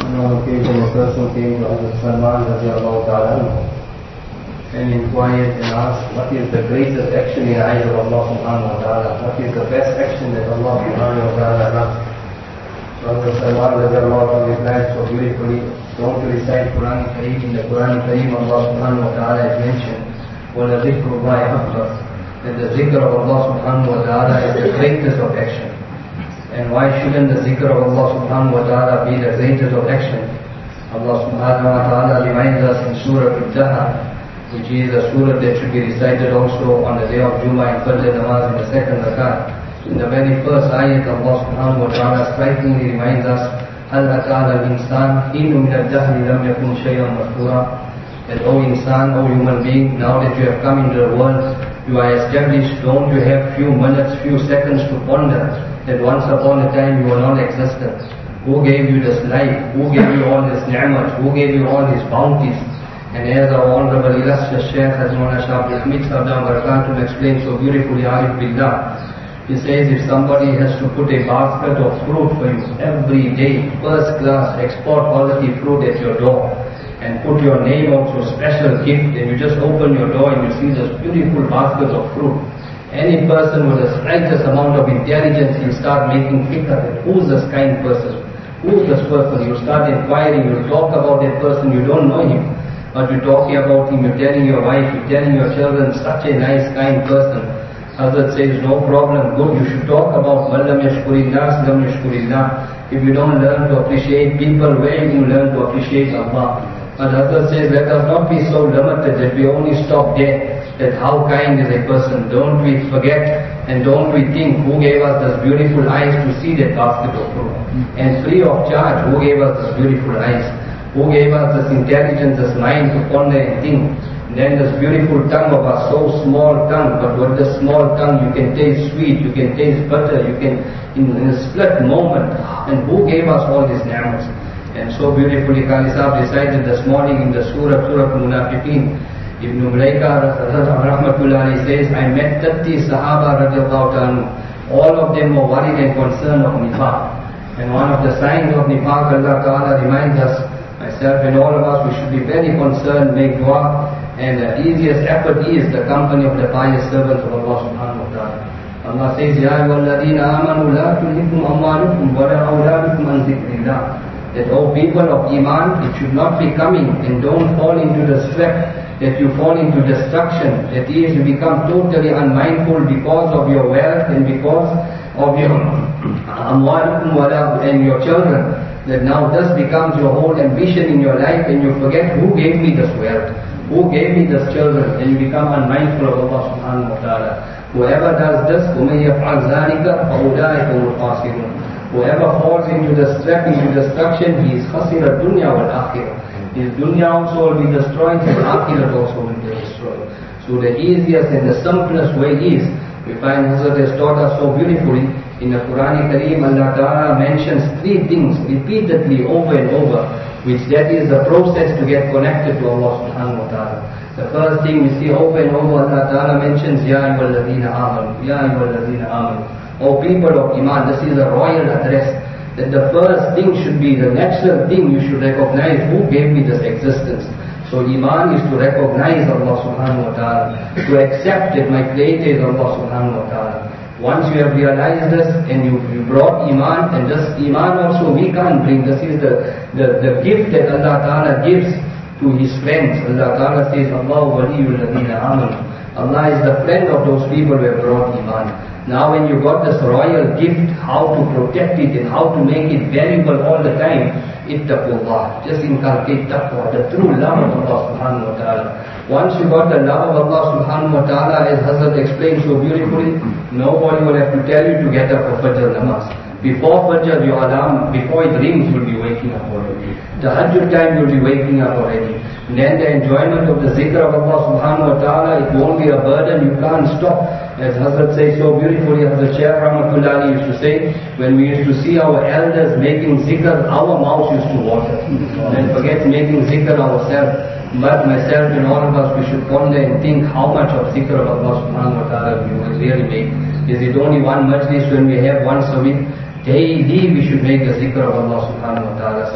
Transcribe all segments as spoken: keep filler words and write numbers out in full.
On one occasion, a person came to Hazrat Salman radiallahu ta'ala and inquired and asked, what is the greatest action in the eyes of Allah subhanahu wa ta'ala? What is the best action that Allah subhanahu wa ta'ala loves? So Hazrat Salman radiallahu ta'ala replied so beautifully, don't you recite Quran Kareem? In the Quran Kareem, Allah subhanahu wa ta'ala has mentioned, وَلَذِكْرُ اللَّهِ أَكْبَرُ, that the zikr of Allah subhanahu wa ta'ala is the greatest of action. And why shouldn't the zikr of Allah subhanahu wa ta'ala be the greatest of action? Allah subhanahu wa ta'ala reminds us in Surah Al-Dahar, which is a surah that should be recited also on the day of Jummah and Fajr Namaz in the second rakat. In the very first ayat, Allah subhanahu wa ta'ala strikingly reminds us, هَلْ أَتَى عَلَى الْإِنسَانِ حِينٌ مِنَ الدَّهْرِ لَمْ يَكُنْ شَيْئًا مَذْكُورًا, that, O insan, O human being, now that you have come into the world, you are established, don't you have few minutes, few seconds to ponder that once upon a time you were not existent. Who gave you this life? Who gave you all this ni'mat? Who gave you all these bounties? And as our honorable illustrious Shaykh Hazmona Shah Hamid Sardam Barakatuh explains so beautifully, Arif Billah, he says if somebody has to put a basket of fruit for you every day, first class, export quality fruit at your door, and put your name also special gift, and you just open your door and you see this beautiful basket of fruit, any person with the slightest amount of intelligence, you start making fikr that who's this kind person? Who's this person? You start inquiring, you talk about that person, you don't know him, but you're talking about him, you're telling your wife, you're telling your children, such a nice, kind person. Hazrat says, no problem, good, you should talk about man lam yashkurillah, lam yashkurillah. If you don't learn to appreciate people, where you learn to appreciate Allah? But Hazrat says, let us not be so limited that we only stop there, that how kind is a person. Don't we forget and don't we think who gave us those beautiful eyes to see that basket of fruit. And free of charge, who gave us those beautiful eyes? Who gave us this intelligence, this mind to ponder and think? And then this beautiful tongue of us, so small tongue, but with this small tongue you can taste sweet, you can taste butter, you can, in, in a split moment. And who gave us all these ni'mats? And so beautifully Qari Sahib recited this morning in the Surah, Surah Munafiqeen, Ibn Mulaika Rahmatullah says, I met thirty Sahaba radiallahu ta'ala, all of them were worried and concerned of nifaq. And one of the signs of nifaq, Allah Ta'ala reminds us, myself and all of us, we should be very concerned, make dua, and the easiest effort is the company of the pious servants of Allah subhanahu wa ta'ala. Allah says, Ya ayyuhalladhina amanu la tulhikum amwalukum wa la awladukum an zikrillah. That, O people of Iman, it should not be coming, and don't fall into the trap that you fall into destruction, that is, you become totally unmindful because of your wealth and because of your amwalukum wala and your children, that now this becomes your whole ambition in your life, and you forget who gave me this wealth, who gave me this children, and you become unmindful of Allah subhanahu wa ta'ala. Whoever does this, وَمَنْ يَفْعَلْ ذَلِكَ فَأُولَٰئِكَ هُمُ الْخَاسِرُونَ. Whoever falls into this trap, into destruction, he is khasira dunya wal akhirah. His dunya also will be destroyed, his akhirah also will be destroyed. So the easiest and the simplest way is, we find Hazrat has taught us so beautifully, in the Quran Kareem, Allah Ta'ala mentions three things repeatedly over and over, which that is the process to get connected to Allah subhanahu wa ta'ala. The first thing we see over and over, Allah Ta'ala mentions, Ya ayyuhalladhina amanu, Ya ayyuhalladhina amanu. O people of Iman, this is a royal address, that the first thing should be, the natural thing you should recognize, who gave me this existence. So Iman is to recognize Allah subhanahu wa ta'ala, to accept that my creator is Allah subhanahu wa ta'ala. Once you have realized this and you, you brought Iman, and this Iman also we can't bring, this is the, the, the gift that Allah Ta'ala gives to His friends. Allah Ta'ala says, Allahu waliyul ladina amanu. Allah is the friend of those people who have brought Iman. Now when you got this royal gift, how to protect it and how to make it valuable all the time, ittaqullah, just inculcate taqwa, the true love of Allah subhanahu wa ta'ala. Once you got the love of Allah subhanahu wa ta'ala, as Hazrat explained so beautifully, nobody will have to tell you to get up for Fajr namaz. Before Fajr, your alarm, before it rings, you'll be waking up already. Tahajjud time, you'll be waking up already. And then the enjoyment of the zikr of Allah subhanahu wa ta'ala, it won't be a burden, you can't stop. As Hazrat says so beautifully, Hazrat Shaykh Rahmatullah used to say, when we used to see our elders making zikr, our mouths used to water. And forget making zikr ourselves. But myself and all of us, we should ponder and think how much of zikr of Allah subhanahu wa ta'ala we will really make. Is it only one majlis when we have once a week? Daily we should make the zikr of Allah subhanahu wa ta'ala. So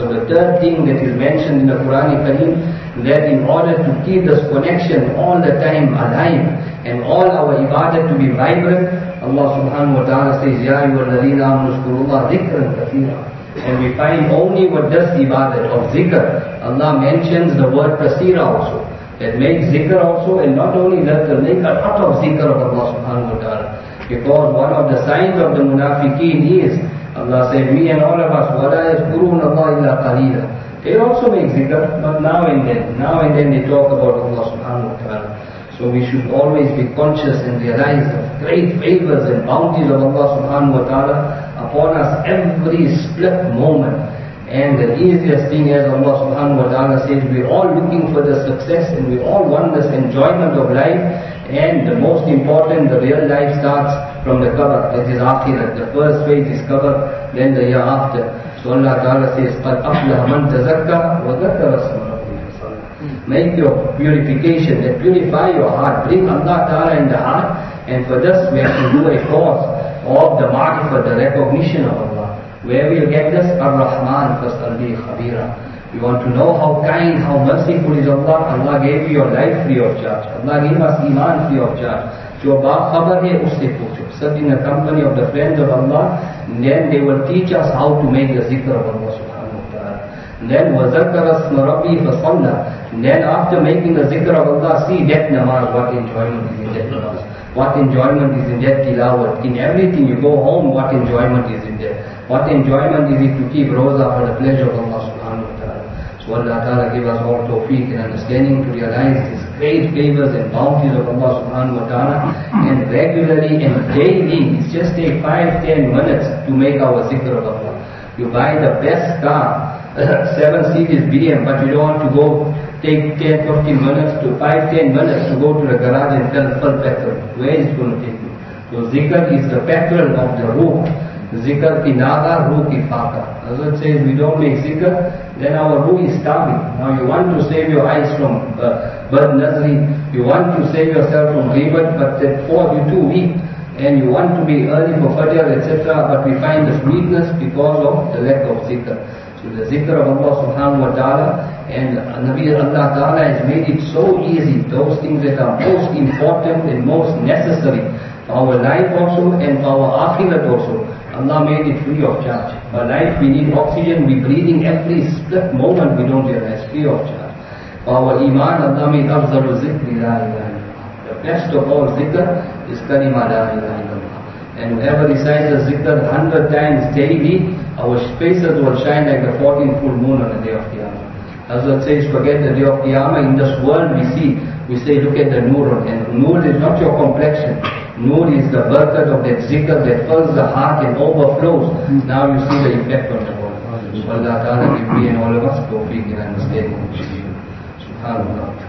So the third thing that is mentioned in the Quran Kareem, that in order to keep this connection all the time alive and all our ibadat to be vibrant, Allah subhanahu wa ta'ala says, Ya ayyuhalladhina amanu zkurullah dhikran kathira. And we find only what does ibadat of zikr. Allah mentions the word kasira also. That makes zikr also, and not only that, they make a lot of zikr of Allah subhanahu wa ta'ala. Because one of the signs of the munafiqeen is, Allah said, me and all of us, وَلَا يَذْكُرُونَ اللَّهَ إِلَّا قَلِيلًا. They also make zikr, but now and then, now and then they talk about Allah subhanahu wa ta'ala. So we should always be conscious and realize the great favors and bounties of Allah subhanahu wa ta'ala upon us every split moment. And the easiest thing, as Allah subhanahu wa ta'ala says, we're all looking for the success and we all want this enjoyment of life. And the most important, the real life starts from the qabr, that is akhirat. The first phase is qabr, then the year after. So Allah ta'ala says, قَدْ أَفْلَهَ مَنْ تَزَكَّى وَذَكَّرَ اسْمَ رَبِّهِ فَصَلَّى. Make your purification, that purify your heart. Bring Allah ta'ala in the heart. And for this we have to do a course of the ma'rifah, the recognition of Allah. Where we get this? Ar-Rahman fas'alni khabira. You want to know how kind, how merciful is Allah? Allah gave you your life free of charge. Allah gave us iman free of charge. Jo baab khabar hai, usse pucho. Sit in the company of the friends of Allah, and then they will teach us how to make the zikr of Allah subhanahu wa ta'ala. And then وَذَكَّرَ اسْمَ رَبِّهِ فَصَلَّى. And then after making the zikr of Allah, see that namaz, what enjoyment is in that namaz. What enjoyment is in that tilawat. In everything you go home, what enjoyment is in there. What enjoyment is it to keep roza for the pleasure of Allah subhanahu wa ta'ala. So Allah ta'ala give us all tawfiq and understanding to realize His great favors and bounties of Allah subhanahu wa ta'ala. And regularly and daily, it's just take five, ten minutes to make our zikr of Allah. You buy the best car, seven series B M, but you don't want to go take ten, fifteen minutes to five, ten minutes to go to the garage and fill full petrol. Where is it going to take you? So zikr is the petrol of the ruh. Zikr ki nada, ruh ki faka. As it says, we don't make zikr, then our ruh is starving. Now you want to save your eyes from uh, bad nazri, you want to save yourself from ghibat, but that for you too weak, and you want to be early for fajr, et cetera. But we find this weakness because of the lack of zikr. So the zikr of Allah subhanahu wa ta'ala, and Nabi Allah ta'ala has made it so easy, those things that are most important and most necessary for our life also and for our akhirat also. Allah made it free of charge. For life we need oxygen, we breathing every split moment, we don't realize, free of charge. For our iman, Allah made afzalu zikri la ilaha illallah. The best of all zikr is kalima la ilaha illallah. And whoever recites the zikr hundred times daily, our faces will shine like the fourteenth full moon on the day of Qiyamah. As it says, forget the day of Qiyamah, in this world we see, we say look at the nur, and nur is not your complexion. Nur is the barakat of that zikr that fills the heart and overflows. Now you see the effect on the world. So Allah Ta'ala give me and all of us tawfiq and understanding. Subhanallah.